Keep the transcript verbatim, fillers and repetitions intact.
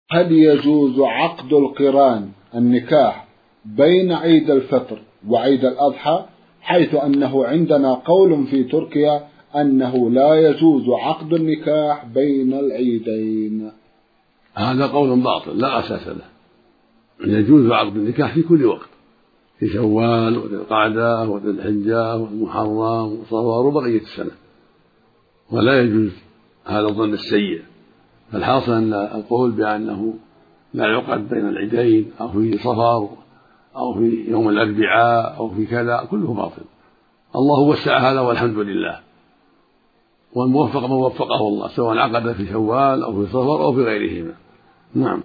هل يجوز عقد القران النكاح بين عيد الفطر وعيد الأضحى، حيث أنه عندنا قول في تركيا أنه لا يجوز عقد النكاح بين العيدين؟ هذا قول باطل لا أساس له. يجوز عقد النكاح في كل وقت، في شوال وذي القعدة وذي الحجة والمحرم وصفر وبقية السنة، ولا يجوز هذا الظن السيء. فالحاصل أن القول بأنه لا يعقد بين العيدين أو في صفر أو في يوم الأربعاء أو في كذا كله باطل. الله وسع هذا والحمد لله، والموفق من وفقه الله، سواء عقد في شوال أو في صفر أو في غيرهما. نعم.